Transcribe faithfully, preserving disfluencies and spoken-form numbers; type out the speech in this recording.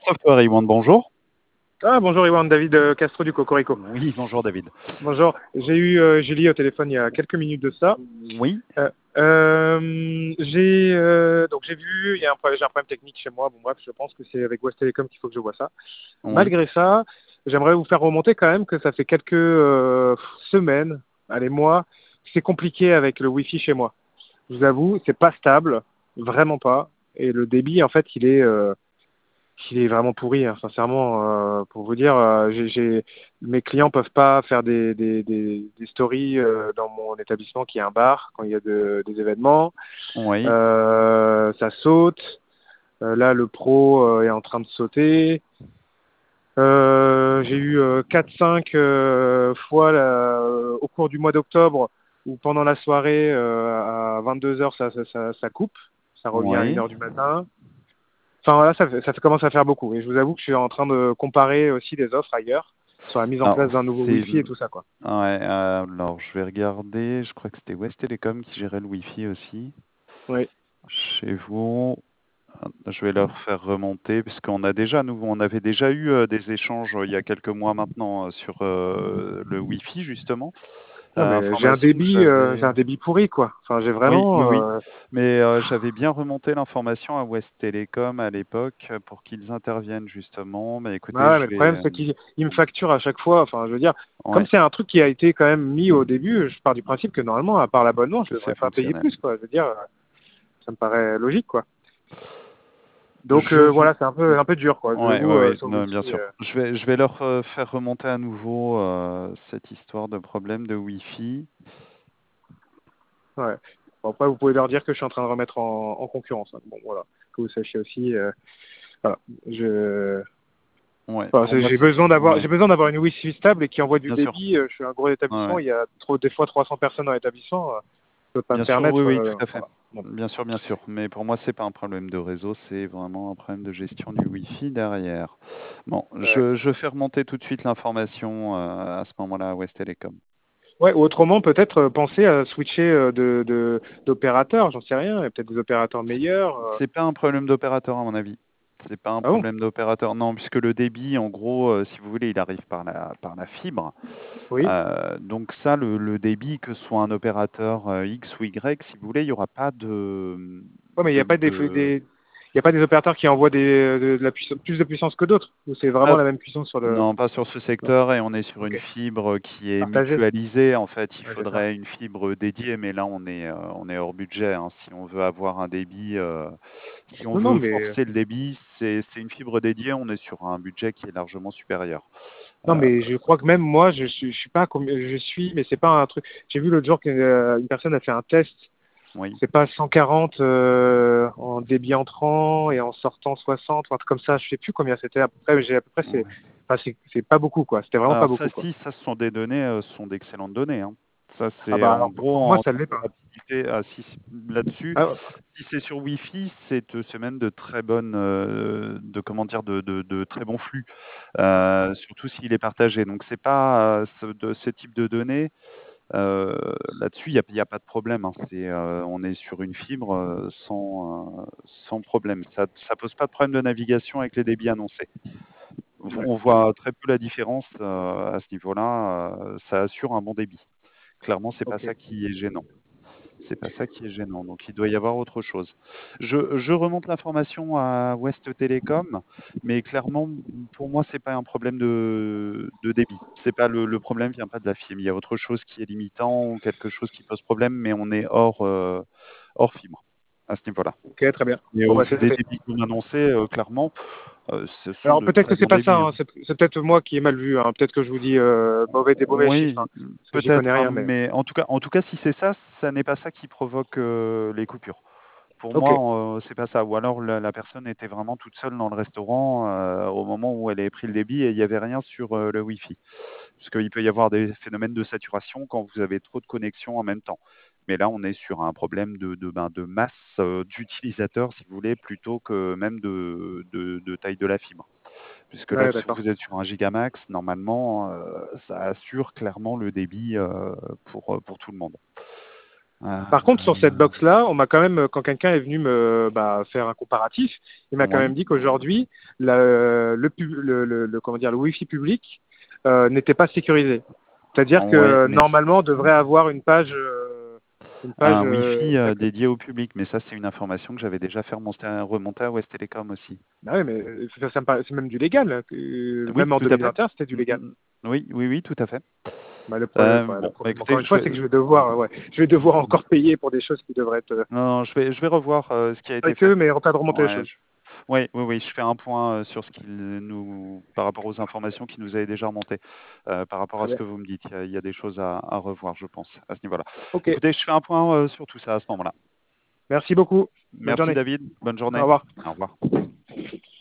Software Iwan, bonjour. Ah bonjour Iwan, David euh, Castro du Cocorico. Oui, bonjour David. Bonjour, j'ai eu euh, Julie au téléphone il y a quelques minutes de ça. Oui, Euh, euh, j'ai euh, donc j'ai vu, il y a un problème, j'ai un problème technique chez moi. Bon bref, je pense que c'est avec West Telecom qu'il faut que je vois ça. oui. Malgré ça, j'aimerais vous faire remonter quand même que ça fait quelques euh, semaines, allez mois, que c'est compliqué avec le Wi-Fi chez moi. Je vous avoue, c'est pas stable, vraiment pas. Et le débit, en fait, il est euh, il est vraiment pourri, hein, sincèrement. Euh, pour vous dire, euh, j'ai, j'ai- mes clients peuvent pas faire des, des, des, des stories euh, dans mon établissement qui est un bar quand il y a de- des événements. Oui, Euh, ça saute. Euh, là, le pro euh, est en train de sauter. Euh, j'ai eu euh, quatre cinq euh, fois là, euh, au cours du mois d'octobre où pendant la soirée euh, à vingt-deux heures ça, ça, ça, ça coupe, ça revient à une oui. heure du matin. Enfin voilà, ça, fait- ça fait- commence à faire beaucoup. Et je vous avoue que je suis en train de comparer aussi des offres ailleurs sur la mise en Alors, place d'un nouveau c'est... Wi-Fi et tout ça, quoi. Ouais, euh, alors, je vais regarder. Je crois que c'était West Telecom qui gérait le Wi-Fi aussi. Oui. Chez vous, je vais leur faire remonter, puisqu'on a déjà, nous, on avait déjà eu euh, des échanges euh, il y a quelques mois maintenant euh, sur euh, le Wi-Fi, justement. Non Euh, mais j'ai un information que débit, euh, j'ai j'avais. un débit pourri, quoi. Enfin j'ai Oui, oui, vraiment. oui. Euh... Mais euh, j'avais bien remonté l'information à West Telecom à l'époque euh, pour qu'ils interviennent justement. Mais écoutez, Ah ouais, je mais le vais. problème euh, c'est qu'il il me facture à chaque fois. Enfin je veux dire, comme Ouais, c'est un truc qui a été quand même mis au début, je pars du principe que normalement, à part l'abonnement, je que c'est devrais pas payer fonctionnel. plus, quoi. Je veux dire, euh, ça me paraît logique, quoi. Donc Je euh, vais. voilà, c'est un peu un peu dur, quoi. Je vous Ouais, avoue, ouais, euh, ouais, sur le non, bien Wi-Fi. sûr. euh, Je vais, je vais leur euh, faire remonter à nouveau euh, cette histoire de problème de Wi-Fi. Ouais. Bon, après, vous pouvez leur dire que je suis en train de remettre en, en concurrence, hein. Bon, voilà. Que vous sachiez aussi. euh, voilà. Je, Ouais, enfin, pour c'est- moi, j'ai c'est. besoin d'avoir, Ouais, j'ai besoin d'avoir une Wi-Fi stable et qui envoie du bien sûr. débit. Euh, Je suis un gros Ouais, établissement. ouais. Il y a trop, des fois trois cents personnes dans l'établissement. euh, Je peux pas me Bien sûr, oui, permettre. oui, tout euh, à fait. voilà. Bon. Bien sûr, bien sûr. Mais pour moi, c'est pas un problème de réseau, c'est vraiment un problème de gestion du Wi-Fi derrière. Bon, Ouais. je, je fais remonter tout de suite l'information euh, à ce moment-là à West Telecom. Ouais, ou autrement, peut-être euh, penser à switcher euh, de, de, d'opérateur. J'en sais rien. Il y a peut-être des opérateurs meilleurs. euh. C'est pas un problème d'opérateur à mon avis. C'est pas un Ah bon? problème d'opérateur, non, puisque le débit, en gros, euh, si vous voulez, il arrive par la, par la fibre. Oui. Euh, donc ça, le, le débit, que ce soit un opérateur euh, X ou Y, si vous voulez, il n'y aura pas de, Ouais, mais il n'y de, a pas des, de- des, il y a pas des opérateurs qui envoient des, de, de la puissance, plus de puissance que d'autres. Ou c'est vraiment Ah, la même puissance sur le. non, pas sur ce Non. secteur, et on est sur une Ok. fibre qui est Partagé. mutualisée. En fait, il Ouais, c'est ça. faudrait une fibre dédiée, mais là, on est, euh, on est hors budget, hein. Si on veut avoir un débit, euh, si on Non, non, veut mais forcer le débit, c'est, c'est une fibre dédiée, on est sur un budget qui est largement supérieur. non, Euh, mais je crois que même moi, je suis, je suis pas combien je suis, mais c'est pas un truc. J'ai vu l'autre jour qu'une personne a fait un test. oui. C'est pas cent quarante euh, en débit entrant et en sortant soixante, ou un truc comme ça. Je sais plus combien c'était à peu près, mais j'ai à peu près c'est, Ouais. enfin, c'est, c'est pas beaucoup quoi. C'était vraiment pas Alors ça, beaucoup quoi. si, ça, ce sont des données, euh, ce sont d'excellentes données, hein. Ça, Ah c'est bah en alors gros pour moi en ça termes l'est de pas. rapidité. Ah, si, si, là-dessus, Ah, si c'est sur Wi-Fi, c'est euh, c'est même de très bonnes, euh, de comment dire, de, de, de très bons flux, euh, surtout s'il est partagé. Donc c'est pas euh, ce, de, ce type de données. euh, Là-dessus, il n'y a, il y a pas de problème, hein. C'est, euh, on est sur une fibre euh, sans, euh, sans problème. Ça, ça pose pas de problème de navigation avec les débits annoncés. ouais. On voit très peu la différence euh, à ce niveau-là. euh, ça assure un bon débit. Clairement, c'est pas Ok. ça qui est gênant. C'est pas ça qui est gênant. Donc, il doit y avoir autre chose. Je, je remonte l'information à West Telecom, mais clairement, pour moi, c'est pas un problème de, de débit. C'est pas le, le problème vient pas de la fibre. Il y a autre chose qui est limitant ou quelque chose qui pose problème, mais on est hors, euh, hors fibre à ce niveau-là. Ok, très bien. Et Bon au bah vu c'est des fait. débits qu'on annonçait, euh, clairement, euh, ce sont Alors de peut-être très que c'est bons pas ça, débits, hein. hein. C'est, c'est peut-être moi qui ai mal vu, hein. Peut-être que je vous dis euh, mauvais des mauvais chiffres, hein. Oui, Parce que j'y connais peut-être, hein, rien, mais. mais en tout cas, en tout cas, si c'est ça, ça n'est pas ça qui provoque euh, les coupures. Pour Ok. moi, euh, c'est pas ça. Ou alors la, la personne était vraiment toute seule dans le restaurant euh, au moment où elle avait pris le débit et il n'y avait rien sur euh, le Wi-Fi. Parce qu'il peut y avoir des phénomènes de saturation quand vous avez trop de connexions en même temps. Mais là, on est sur un problème de, de, ben, de masse euh, d'utilisateurs, si vous voulez, plutôt que même de, de, de taille de la fibre. Puisque là, Ouais, si d'accord. vous êtes sur un gigamax, normalement, euh, ça assure clairement le débit euh, pour, euh, pour tout le monde. Par contre, sur cette Euh, box-là, on m'a quand même, quand quelqu'un est venu me bah, faire un comparatif, il m'a quand ouais. même dit qu'aujourd'hui, la- le, pub- le, le, le- comment dire, le Wi-Fi public euh, n'était pas sécurisé. C'est-à-dire Ouais, que mais normalement, on devrait avoir une page, euh, une page. un euh, Wi-Fi euh, d'accès. dédié au public, mais ça, c'est une information que j'avais déjà fait remonter, remonter à West Telecom aussi. Bah ouais, mais ça, ça me paraît- c'est même du légal. Hein, que- Oui, même en tout à fait. deux mille vingt et un, c'était du Mm, légal. mm, mm. Oui, oui, oui, tout à fait. Bah, le problème, Euh, ouais, le bon, bah problème, encore écoutez, une je fois, c'est que vais, je vais devoir, euh, ouais, je vais devoir encore payer pour des choses qui devraient être euh, non, non, je vais, je vais revoir euh, ce qui a été avec fait. eux, mais en train de remonter les Ouais, choses. je- oui, oui, oui, je fais un point euh, sur ce qu'il nous, par rapport aux informations qui nous avaient déjà remontées, euh, par rapport Très à ce bien. que vous me dites. Il y a, il y a des choses à, à revoir, je pense, à ce niveau-là. Ok. Écoutez, je fais un point euh, sur tout ça à ce moment-là. Merci beaucoup. Bonne Merci journée. David, bonne Au journée. revoir. Au revoir.